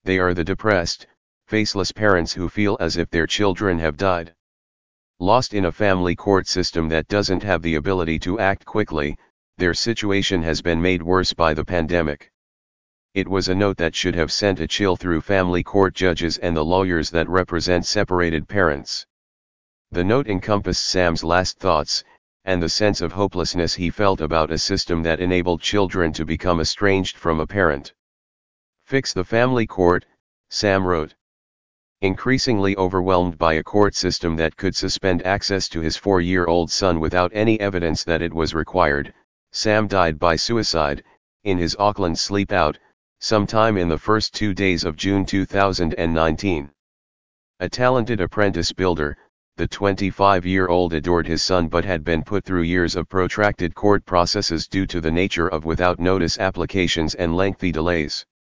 They are the depressed, faceless parents who feel as if their children have died. Lost in a family court system that doesn't have the ability to act quickly, their situation has been made worse by the pandemic. It was a note that should have sent a chill through family court judges and the lawyers that represent separated parents. The note encompassed Sam's last thoughts, and the sense of hopelessness he felt about a system that enabled children to become estranged from a parent. Fix the family court, Sam wrote. Increasingly overwhelmed by a court system that could suspend access to his 4-year-old son without any evidence that it was required, Sam died by suicide, in his Auckland sleep out, sometime in the first 2 days of June 2019. A talented apprentice builder, the 25-year-old adored his son but had been put through years of protracted court processes due to the nature of without notice applications and lengthy delays.